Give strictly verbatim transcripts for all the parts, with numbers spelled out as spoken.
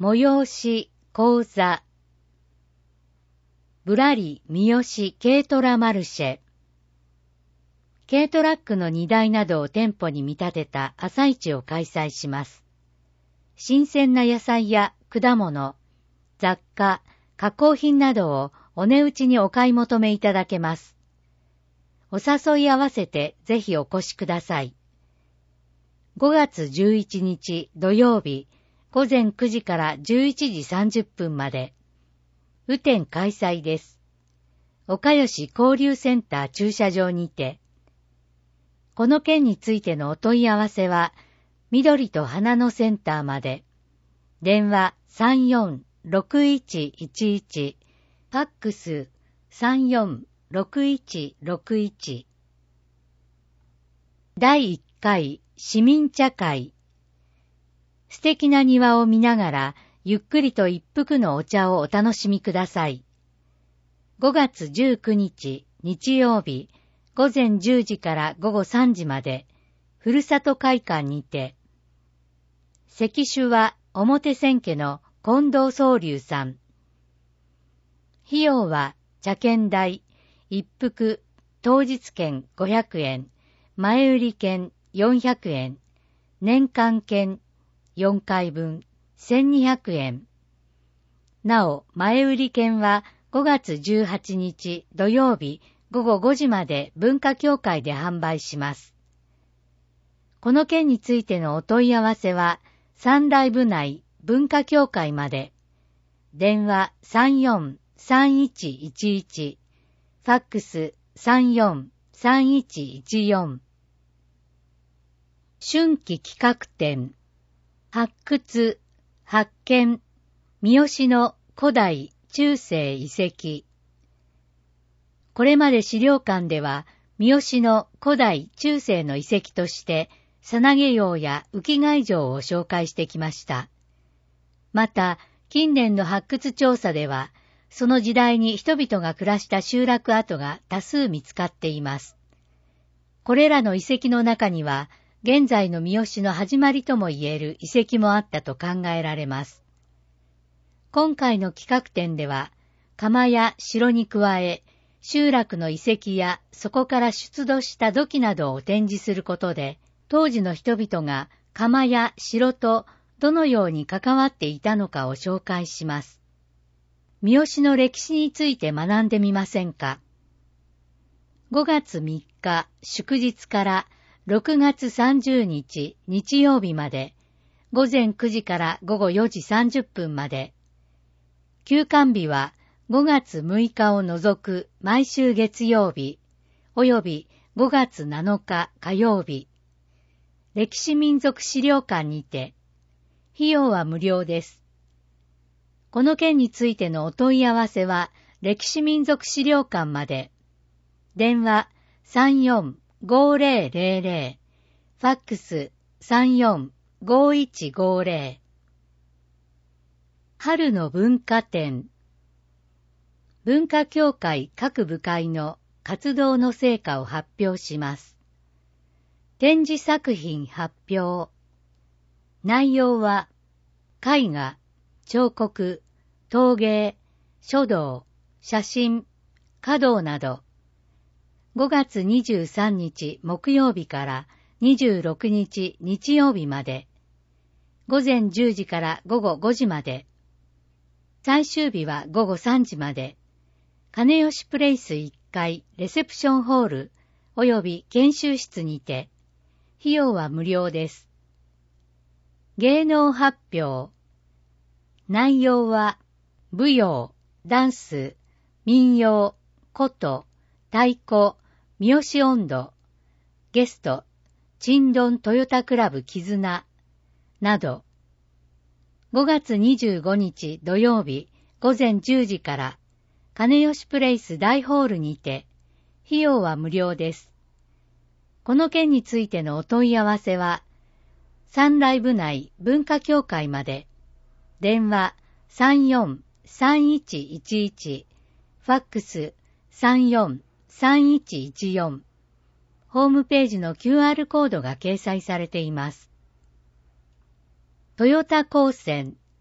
催し、講座。ぶらり、三好、軽トラマルシェ。軽トラックの荷台などを店舗に見立てた朝市を開催します。新鮮な野菜や果物、雑貨、加工品などをお値打ちにお買い求めいただけます。お誘い合わせてぜひお越しください。ごがつじゅういちにち土曜日、ごぜんくじからじゅういちじさんじゅっぷんまで。雨天開催です。岡吉交流センター駐車場にて。この件についてのお問い合わせは、緑と花のセンターまで。電話 さんよんろくいちいちいち、ファックス さんよんろくいちろくいち。だいいっかい市民茶会。素敵な庭を見ながら、ゆっくりと一服のお茶をお楽しみください。ごがつじゅうくにち日曜日、ごぜんじゅうじからごごさんじまで、ふるさと会館にて。席主は表千家の近藤宗龍さん。費用は茶券代、一服、当日券ごひゃくえん、前売り券よんひゃくえん、年間券よんかいぶんせんにひゃくえん。なお、前売り券はごがつじゅうはちにち土曜日ごごごじまで文化協会で販売します。この件についてのお問い合わせは、三大部内文化協会まで。電話 さんよんさんいちいちいち、ファックス さんよんさんいちいちよん。春季企画展。発掘、発見、三好の古代中世遺跡。これまで資料館では、三好の古代中世の遺跡として、さなげ窯や浮貝城を紹介してきました。また、近年の発掘調査では、その時代に人々が暮らした集落跡が多数見つかっています。これらの遺跡の中には、現在の三好の始まりとも言える遺跡もあったと考えられます。今回の企画展では、窯や城に加え、集落の遺跡やそこから出土した土器などを展示することで、当時の人々が窯や城とどのように関わっていたのかを紹介します。三好の歴史について学んでみませんか？ごがつみっか祝日からろくがつさんじゅうにち日曜日まで、ごぜんくじからごごよじさんじゅっぷんまで。休館日はごがつむいかを除く毎週月曜日、およびごがつなのか火曜日。歴史民族資料館にて、費用は無料です。この件についてのお問い合わせは、歴史民族資料館まで。電話 さんよんごぜろぜろぜろ、ファックス さんよんごいちごぜろ。春の文化展。文化協会各部会の活動の成果を発表します。展示作品発表。内容は、絵画、彫刻、陶芸、書道、写真、華道など、ごがつにじゅうさんにち木曜日からにじゅうろくにち日曜日まで、ごぜんじゅうじからごごごじまで、最終日はごごさんじまで、金吉プレイスいっかいレセプションホールおよび研修室にて、費用は無料です。芸能発表。内容は、舞踊、ダンス、民謡、琴、太鼓、三好音頭、ゲスト、ちんどんトヨタクラブ絆、など、ごがつにじゅうごにち土曜日ごぜんじゅうじから、金吉プレイス大ホールにて、費用は無料です。この件についてのお問い合わせは、三大部内文化協会まで、電話 さんよんさんいちいちいち、ファックス さんよんさんいちいちよん、ホームページの キューアール コードが掲載されています。トヨタ高専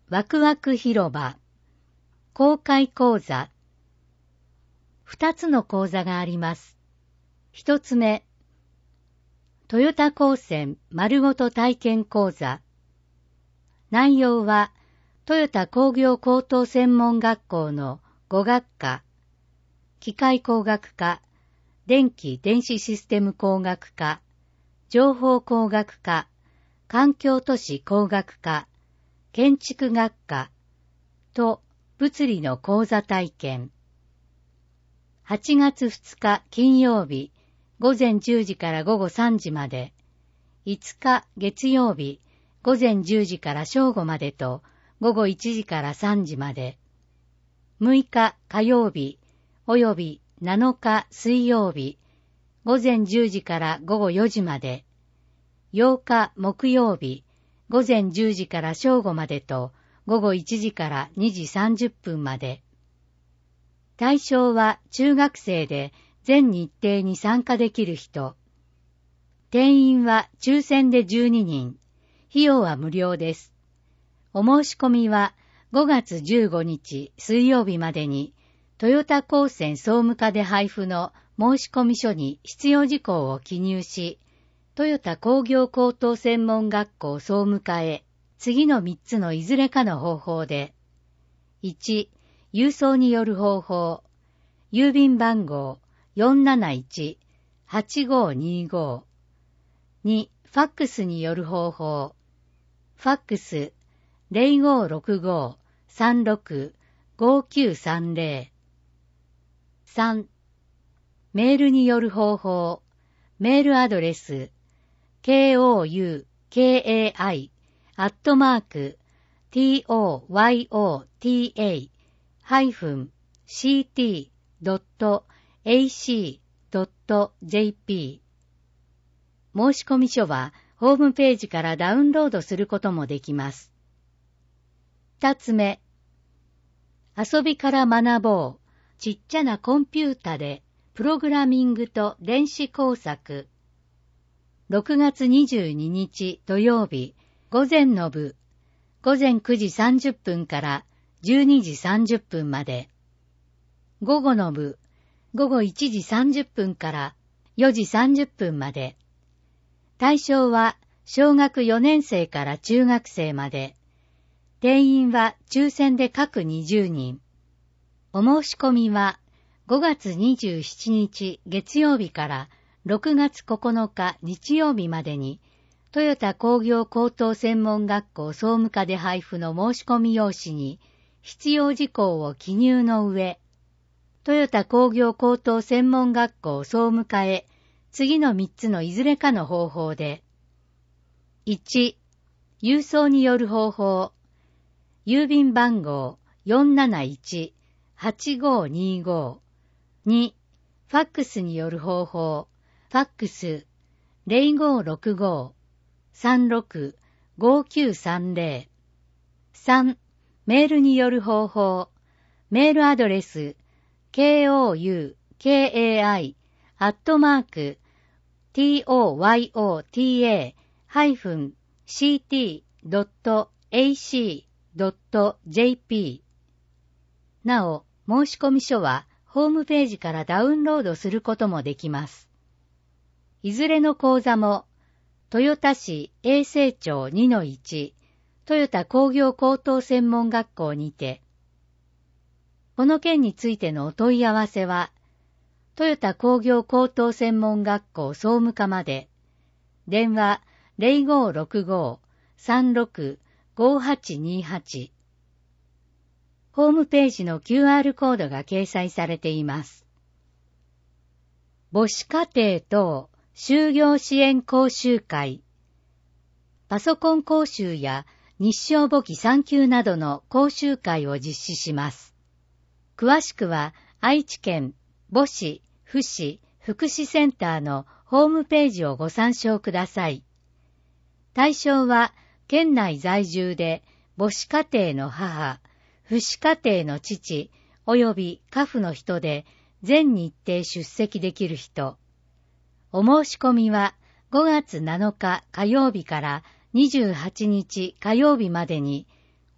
ワクワク広場、公開講座。二つの講座があります。一つ目、トヨタ高専丸ごと体験講座。内容は、トヨタ工業高等専門学校のご学科、機械工学科、電気電子システム工学科、情報工学科、環境都市工学科、建築学科と物理の講座体験。はちがつふつか金曜日午前じゅうじから午後さんじまで、いつか月曜日午前じゅうじから正午までと午後いちじからさんじまで、むいか火曜日およびなのか水曜日午前じゅうじから午後よじまで、ようか木曜日午前じゅうじから正午までと午後いちじからにじさんじゅっぷんまで。対象は中学生で全日程に参加できる人。定員は抽選でじゅうににん。費用は無料です。お申し込みはごがつじゅうごにち水曜日までにトヨタ高専総務課で配布の申込書に必要事項を記入し、トヨタ工業高等専門学校総務課へ次のみっつのいずれかの方法で、いち、郵送による方法、郵便番号 よんなないちはちごにご、に、ファックスによる方法、ファックス ゼロごろくご さんろく ごきゅうさんぜろ、さん、メールによる方法、メールアドレス、コウカイ アットマーク トヨタ ハイフン シーティー ドット エーシー ドット ジェーピー。申込書はホームページからダウンロードすることもできます。二つ目、遊びから学ぼう。ちっちゃなコンピュータでプログラミングと電子工作。ろくがつにじゅうににち土曜日午前の部、午前くじさんじゅっぷんからじゅうにじさんじゅっぷんまで。午後の部、午後いちじさんじゅっぷんからよじさんじゅっぷんまで。対象は小学よねんせいから中学生まで。定員は抽選で各にじゅうにん。お申し込みはごがつにじゅうしちにち月曜日からろくがつここのか日曜日までに、トヨタ工業高等専門学校総務課で配布の申し込み用紙に必要事項を記入の上、トヨタ工業高等専門学校総務課へ次のみっつのいずれかの方法で、いち、郵送による方法、郵便番号 よんなないちはちごにご、に、ファックスによる方法、ファックス ゼロごろくご さんろく ごきゅうさんぜろ、さん、メールによる方法、メールアドレス コウカイ アットマーク トヨタ ハイフン シーティー ドット エーシー ドット ジェーピー。なお、申込書はホームページからダウンロードすることもできます。いずれの講座も、豊田市永世町 にのいち、トヨタ工業高等専門学校にて、この件についてのお問い合わせは、トヨタ工業高等専門学校総務課まで、電話 ゼロごろくご さんろく ごはちにはち。ホームページの キューアール コードが掲載されています。母子家庭等就業支援講習会。パソコン講習や日商簿記さん級などの講習会を実施します。詳しくは愛知県母子父子福祉センターのホームページをご参照ください。対象は県内在住で母子家庭の母、父子家庭の父及び家父の人で全日程出席できる人。お申し込みはごがつなのか火曜日からにじゅうはちにち火曜日までに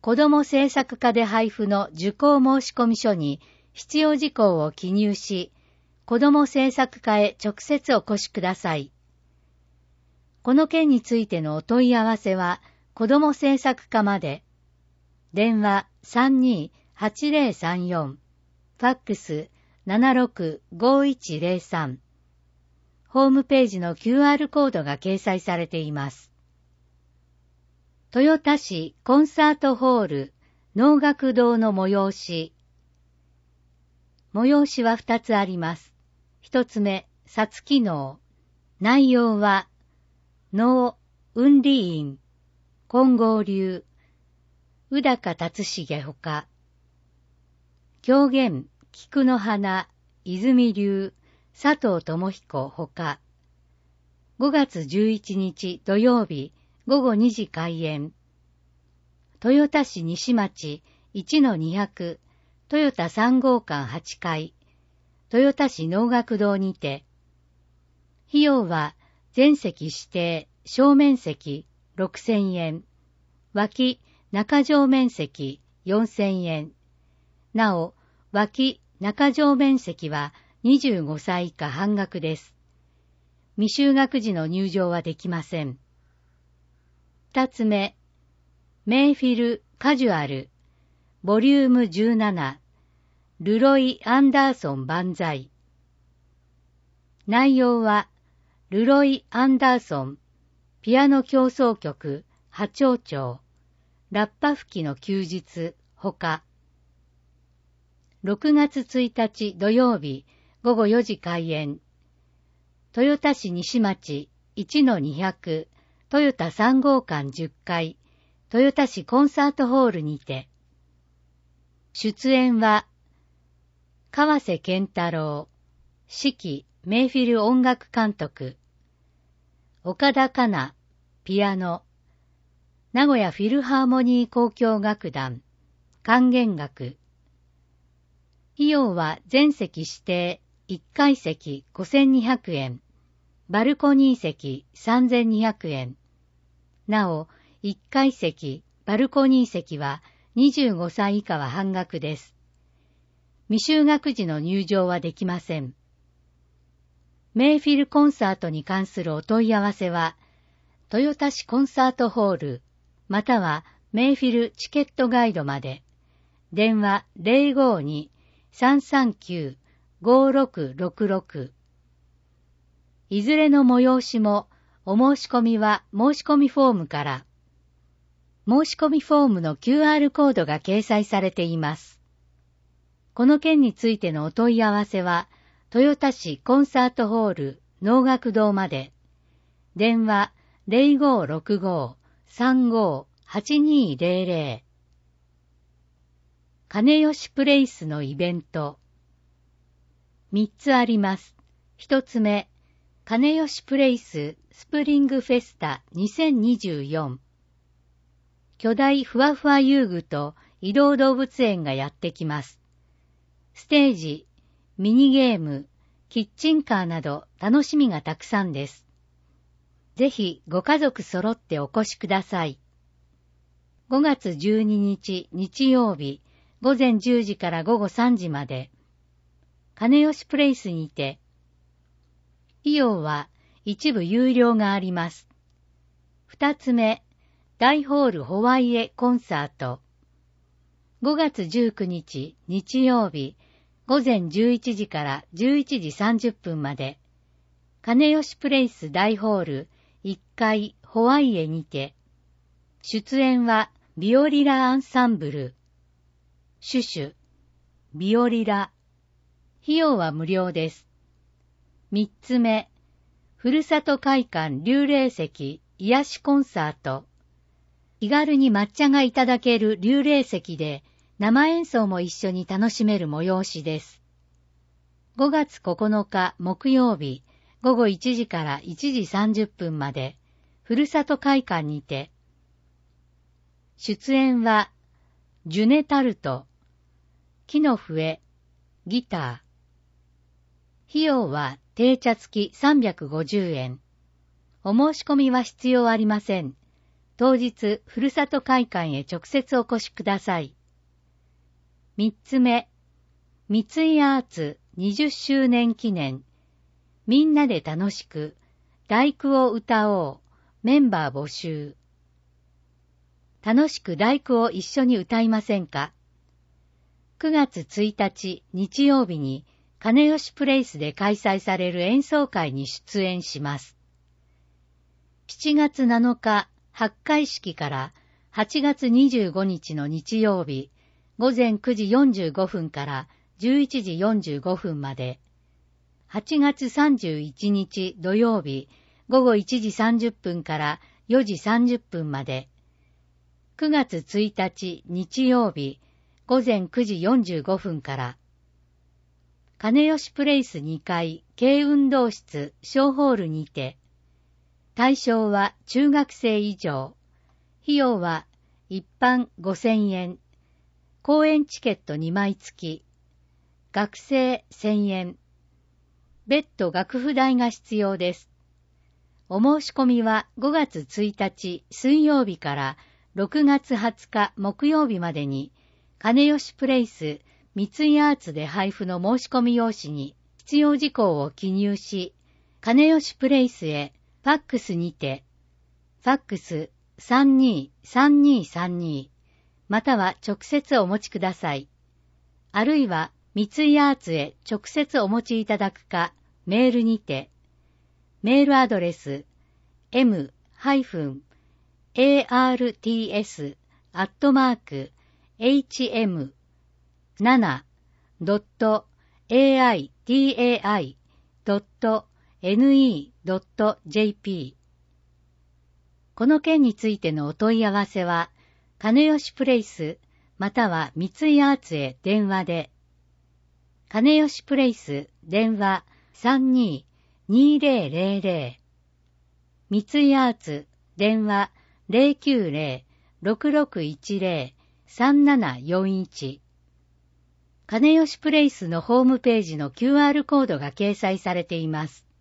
子ども政策課で配布の受講申込書に必要事項を記入し、子ども政策課へ直接お越しください。この件についてのお問い合わせは、子ども政策課まで。電話 さんにーはちぜろさんよん、ファックス ななろくごいちぜろさん。ホームページの キューアール コードが掲載されています。豊田市コンサートホール能楽堂の催し。催しはふたつあります。一つ目、さつき能。内容は、能、雲里院、金剛流、宇高達重ほか。狂言、菊の花、泉流、佐藤智彦ほか。ごがつじゅういちにち土曜日、ごごにじ開演。豊田市西町 いちのにひゃく、豊田さんごうかんはちかい、豊田市能楽堂にて。費用は全席指定、正面席ろくせんえん、脇中上面席よんせんえん。なお、脇中上面席はにじゅうごさい以下半額です。未就学時の入場はできません。二つ目、メイフィルカジュアル、ボリュームじゅうなな、ルロイ・アンダーソン万歳。内容は、ルロイ・アンダーソン、ピアノ協奏曲、波長長、ラッパ吹きの休日、ほか。ろくがつついたち土曜日、ごごよじ開演。豊田市西町 いちのにひゃく、豊田さんごうかんじゅっかい、豊田市コンサートホールにて。出演は、川瀬健太郎、指揮メイフィル音楽監督、岡田香奈、ピアノ、名古屋フィルハーモニー交響楽団、管弦楽。費用は全席指定、いっかい席ごせんにひゃくえん、バルコニー席さんぜんにひゃくえん。なお、いっかい席、バルコニー席はにじゅうごさい以下は半額です。未就学時の入場はできません。メイフィルコンサートに関するお問い合わせは、豊田市コンサートホール、またはメイフィルチケットガイドまで。電話 ゼロごに さんさんきゅう ごろくろくろく。いずれの催しも、お申し込みは申し込みフォームから。申し込みフォームの キューアール コードが掲載されています。この件についてのお問い合わせは、豊田市コンサートホール能楽堂まで。電話 ゼロごろくご さんご はちにゼロゼロ。金吉プレイスのイベント。みっつあります。ひとつめ、金吉プレイススプリングフェスタにせんにじゅうよん。巨大ふわふわ遊具と移動動物園がやってきます。ステージ、ミニゲーム、キッチンカーなど楽しみがたくさんです。ぜひご家族揃ってお越しください。ごがつじゅうににち日曜日、ごぜんじゅうじからごごさんじまで、金吉プレイスにて、費用は一部有料があります。二つ目、大ホールホワイエコンサート。ごがつじゅうくにち日曜日、ごぜんじゅういちじからじゅういちじさんじゅっぷんまで、金吉プレイス大ホールいっかいホワイエにて、出演はビオリラアンサンブル、シュシュ、ビオリラ。費用は無料です。三つ目、ふるさと会館立霊石癒しコンサート。気軽に抹茶がいただける立霊石で生演奏も一緒に楽しめる催しです。ごがつここのか木曜日ごごいちじからいちじさんじゅっぷんまでふるさと会館にて。出演はジュネタルト、木の笛、ギター。費用は定茶付きさんびゃくごじゅうえん。お申し込みは必要ありません。 当日、ふるさと会館へ直接お越しください。三つ目、三井アーツにじゅっしゅうねん記念、みんなで楽しく、第九を歌おう、メンバー募集。楽しく第九を一緒に歌いませんか？くがつついたち日曜日に金吉プレイスで開催される演奏会に出演します。しちがつなのか発会式からはちがつにじゅうごにちの日曜日ごぜんくじよんじゅうごふんからじゅういちじよんじゅうごふんまで、はちがつさんじゅういちにち土曜日ごごいちじさんじゅっぷんからよじさんじゅっぷんまで、くがつついたち日曜日ごぜんくじよんじゅうごふんから、金吉プレイスにかい軽運動室小ホールにて、対象は中学生以上、費用は一般ごせんえん、公演チケットにまい付き、学生せんえん、別途楽譜代が必要です。お申し込みはごがつついたち水曜日からろくがつはつか木曜日までに、金吉プレイス三井アーツで配布の申し込み用紙に必要事項を記入し、金吉プレイスへファックスにて、ファックスさんにーさんにーさんにまたは直接お持ちください。あるいは三井アーツへ直接お持ちいただくか、メールにて、メールアドレス エム アールティーエス アットマーク エイチエムなな ドット エーアイティーエーアイ ドット エヌイー ドット ジェーピー。この件についてのお問い合わせは、金吉プレイスまたは三井アーツへ電話で、金吉プレイス電話 さんにーにーぜろぜろぜろ、三井アーツ電話 ゼロきゅうゼロ ろくろくいちゼロ さんななよんいち。金吉プレイスのホームページの キューアール コードが掲載されています。